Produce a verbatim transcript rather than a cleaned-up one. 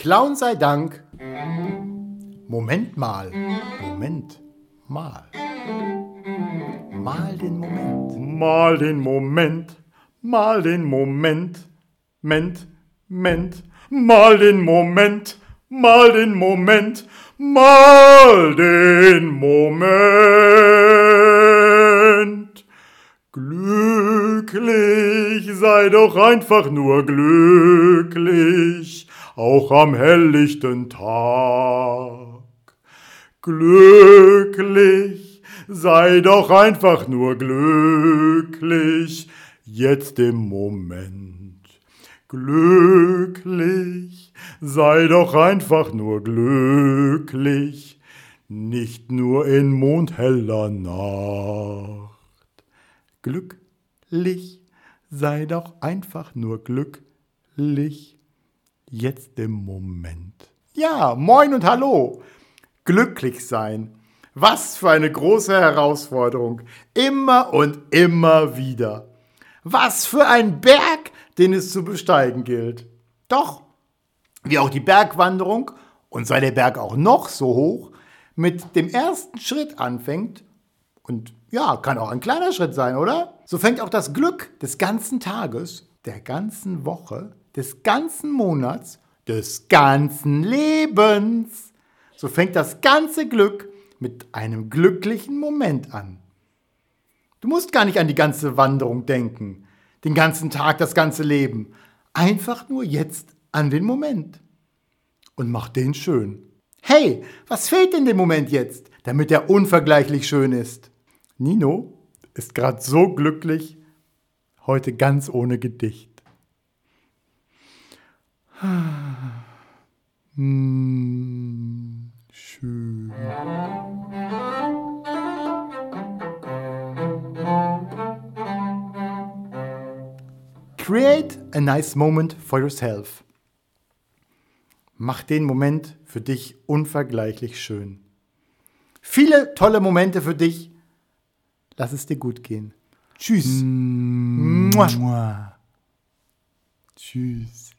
Clown sei Dank. Moment mal, Moment mal. Mal den Moment. Mal den Moment, mal den Moment, Ment, Ment, mal den Moment, mal den Moment, mal den Moment. Glücklich, sei doch einfach nur glücklich, auch am helllichten Tag. Glücklich, sei doch einfach nur glücklich, jetzt im Moment. Glücklich, sei doch einfach nur glücklich, nicht nur in mondheller Nacht. Glücklich, sei doch einfach nur glücklich, jetzt im Moment. Ja, moin und hallo. Glücklich sein. Was für eine große Herausforderung. Immer und immer wieder. Was für ein Berg, den es zu besteigen gilt. Doch, wie auch die Bergwanderung, und sei der Berg auch noch so hoch, mit dem ersten Schritt anfängt, und ja, kann auch ein kleiner Schritt sein, oder? So fängt auch das Glück des ganzen Tages, der ganzen Woche, des ganzen Monats, des ganzen Lebens. So fängt das ganze Glück mit einem glücklichen Moment an. Du musst gar nicht an die ganze Wanderung denken, den ganzen Tag, das ganze Leben. Einfach nur jetzt an den Moment. Und mach den schön. Hey, was fehlt in dem Moment jetzt, damit er unvergleichlich schön ist? Nino ist gerade so glücklich, heute ganz ohne Gedicht. Hm, schön. Create a nice moment for yourself. Mach den Moment für dich unvergleichlich schön. Viele tolle Momente für dich. Lass es dir gut gehen. Tschüss. Mua. Mua. Tschüss.